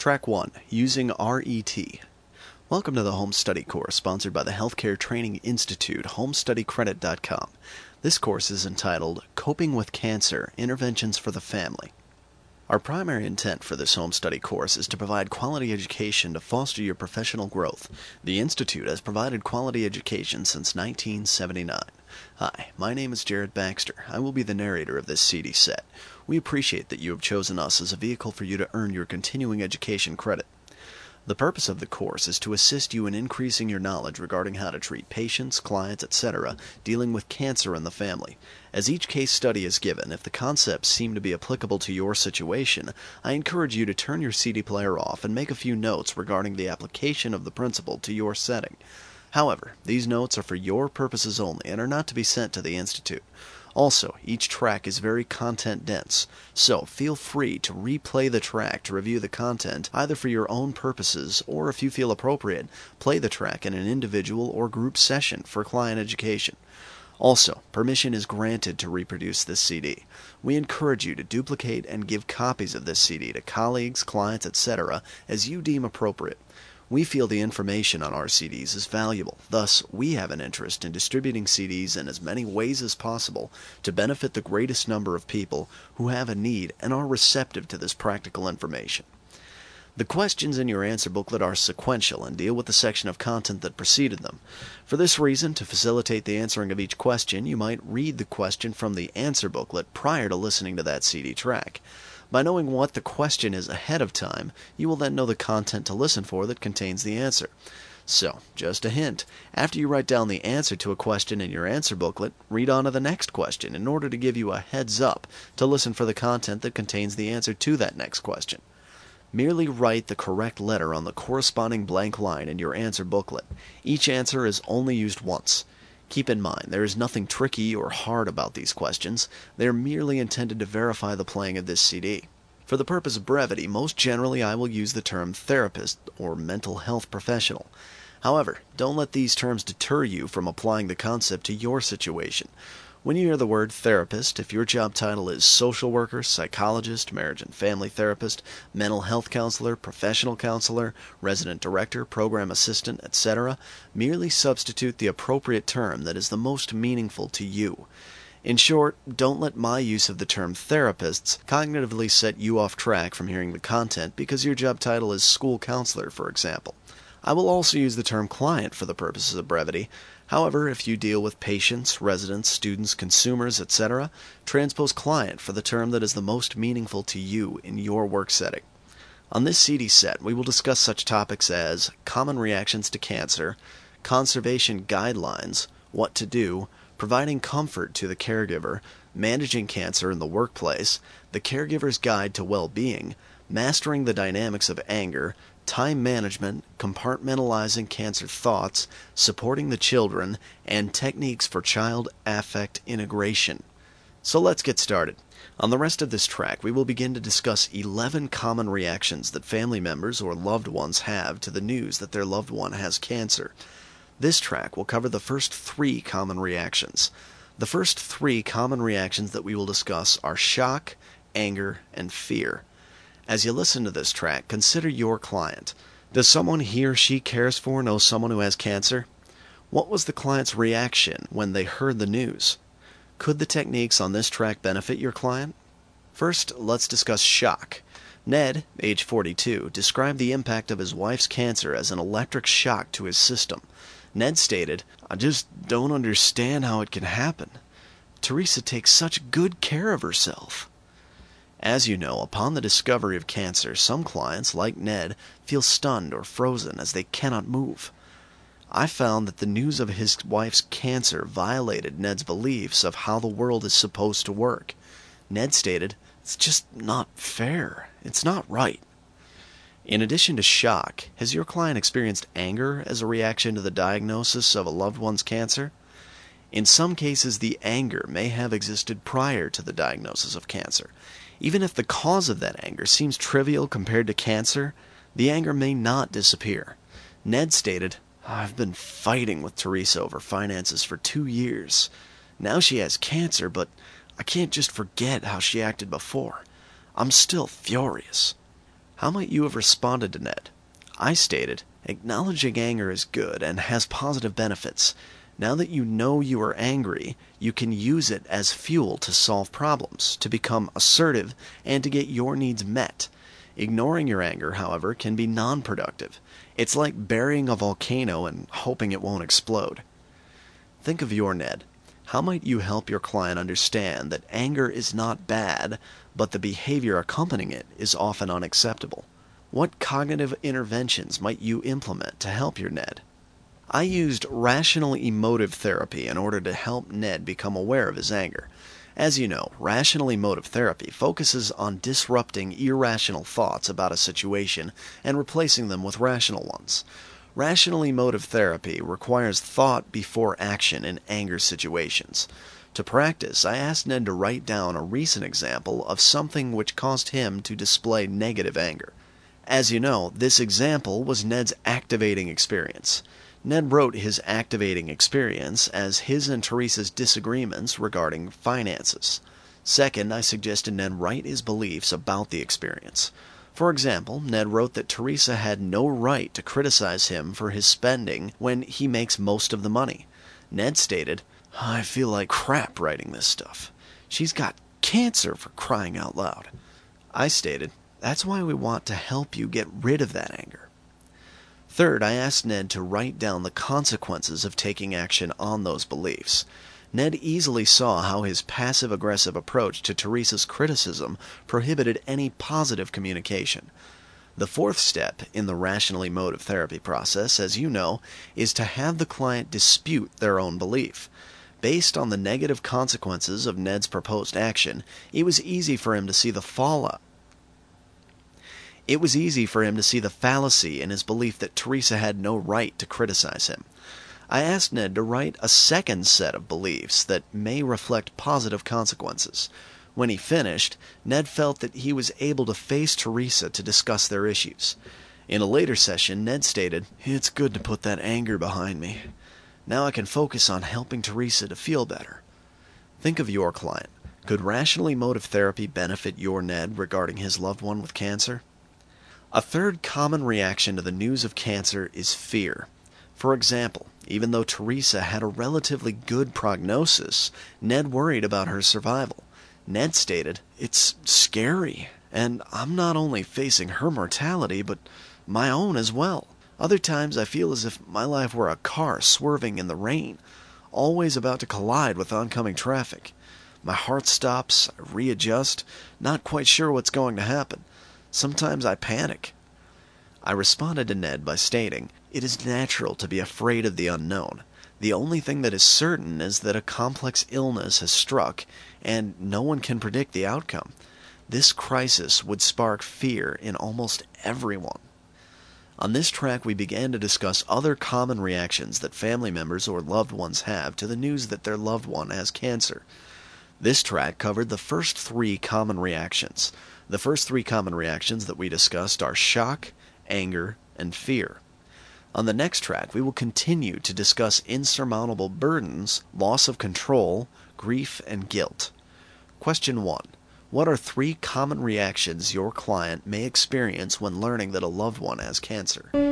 Track 1, Using RET. Welcome to the Home Study course sponsored by the Healthcare Training Institute, homestudycredit.com. This course is entitled Coping with Cancer, Interventions for the Family. Our primary intent for this home study course is to provide quality education to foster your professional growth. The Institute has provided quality education since 1979. Hi, my name is Jared Baxter. I will be the narrator of this CD set. We appreciate that you have chosen us as a vehicle for you to earn your continuing education credit. The purpose of the course is to assist you in increasing your knowledge regarding how to treat patients, clients, etc. dealing with cancer in the family. As each case study is given, if the concepts seem to be applicable to your situation, I encourage you to turn your CD player off and make a few notes regarding the application of the principle to your setting. However, these notes are for your purposes only and are not to be sent to the Institute. Also, each track is very content-dense, so feel free to replay the track to review the content either for your own purposes or, if you feel appropriate, play the track in an individual or group session for client education. Also, permission is granted to reproduce this CD. We encourage you to duplicate and give copies of this CD to colleagues, clients, etc. as you deem appropriate. We feel the information on our CDs is valuable. Thus, we have an interest in distributing CDs in as many ways as possible to benefit the greatest number of people who have a need and are receptive to this practical information. The questions in your answer booklet are sequential and deal with the section of content that preceded them. For this reason, to facilitate the answering of each question, you might read the question from the answer booklet prior to listening to that CD track. By knowing what the question is ahead of time, you will then know the content to listen for that contains the answer. So, just a hint, after you write down the answer to a question in your answer booklet, read on to the next question in order to give you a heads up to listen for the content that contains the answer to that next question. Merely write the correct letter on the corresponding blank line in your answer booklet. Each answer is only used once. Keep in mind, there is nothing tricky or hard about these questions. They are merely intended to verify the playing of this CD. For the purpose of brevity, most generally I will use the term therapist or mental health professional. However, don't let these terms deter you from applying the concept to your situation. When you hear the word therapist, if your job title is social worker, psychologist, marriage and family therapist, mental health counselor, professional counselor, resident director, program assistant, etc., merely substitute the appropriate term that is the most meaningful to you. In short, don't let my use of the term therapists cognitively set you off track from hearing the content because your job title is school counselor, for example. I will also use the term client for the purposes of brevity. However, if you deal with patients, residents, students, consumers, etc., transpose client for the term that is the most meaningful to you in your work setting. On this CD set, we will discuss such topics as common reactions to cancer, conservation guidelines, what to do, providing comfort to the caregiver, managing cancer in the workplace, the caregiver's guide to well-being, mastering the dynamics of anger, time management, compartmentalizing cancer thoughts, supporting the children, and techniques for child affect integration. So let's get started. On the rest of this track, we will begin to discuss 11 common reactions that family members or loved ones have to the news that their loved one has cancer. This track will cover the first 3 common reactions. The first 3 common reactions that we will discuss are shock, anger, and fear. As you listen to this track, consider your client. Does someone he or she cares for know someone who has cancer? What was the client's reaction when they heard the news? Could the techniques on this track benefit your client? First, let's discuss shock. Ned, age 42, described the impact of his wife's cancer as an electric shock to his system. Ned stated, "I just don't understand how it can happen. Teresa takes such good care of herself." As you know, upon the discovery of cancer, some clients, like Ned, feel stunned or frozen as they cannot move. I found that the news of his wife's cancer violated Ned's beliefs of how the world is supposed to work. Ned stated, "It's just not fair. It's not right." In addition to shock, has your client experienced anger as a reaction to the diagnosis of a loved one's cancer? In some cases, the anger may have existed prior to the diagnosis of cancer. Even if the cause of that anger seems trivial compared to cancer, the anger may not disappear. Ned stated, "I've been fighting with Teresa over finances for 2 years. Now she has cancer, but I can't just forget how she acted before. I'm still furious." How might you have responded to Ned? I stated, acknowledging anger is good and has positive benefits. Now that you know you are angry, you can use it as fuel to solve problems, to become assertive, and to get your needs met. Ignoring your anger, however, can be non-productive. It's like burying a volcano and hoping it won't explode. Think of your Ned. How might you help your client understand that anger is not bad, but the behavior accompanying it is often unacceptable? What cognitive interventions might you implement to help your Ned? I used rational emotive therapy in order to help Ned become aware of his anger. As you know, rational emotive therapy focuses on disrupting irrational thoughts about a situation and replacing them with rational ones. Rational emotive therapy requires thought before action in anger situations. To practice, I asked Ned to write down a recent example of something which caused him to display negative anger. As you know, this example was Ned's activating experience. Ned wrote his activating experience as his and Teresa's disagreements regarding finances. Second, I suggested Ned write his beliefs about the experience. For example, Ned wrote that Teresa had no right to criticize him for his spending when he makes most of the money. Ned stated, I feel like crap writing this stuff. She's got cancer, for crying out loud. I stated, that's why we want to help you get rid of that anger. Third, I asked Ned to write down the consequences of taking action on those beliefs. Ned easily saw how his passive-aggressive approach to Teresa's criticism prohibited any positive communication. The fourth step in the rational emotive therapy process, as you know, is to have the client dispute their own belief. Based on the negative consequences of Ned's proposed action, it was easy for him to see the fallout. It was easy for him to see the fallacy in his belief that Teresa had no right to criticize him. I asked Ned to write a second set of beliefs that may reflect positive consequences. When he finished, Ned felt that he was able to face Teresa to discuss their issues. In a later session, Ned stated, it's good to put that anger behind me. Now I can focus on helping Teresa to feel better. Think of your client. Could rational emotive therapy benefit your Ned regarding his loved one with cancer? A third common reaction to the news of cancer is fear. For example, even though Teresa had a relatively good prognosis, Ned worried about her survival. Ned stated, it's scary, and I'm not only facing her mortality, but my own as well. Other times I feel as if my life were a car swerving in the rain, always about to collide with oncoming traffic. My heart stops, I readjust, not quite sure what's going to happen. Sometimes I panic. I responded to Ned by stating, it is natural to be afraid of the unknown. The only thing that is certain is that a complex illness has struck, and no one can predict the outcome. This crisis would spark fear in almost everyone. On this track, we began to discuss other common reactions that family members or loved ones have to the news that their loved one has cancer. This track covered the first three common reactions. The first three common reactions that we discussed are shock, anger, and fear. On the next track, we will continue to discuss insurmountable burdens, loss of control, grief, and guilt. Question 1. What are three common reactions your client may experience when learning that a loved one has cancer?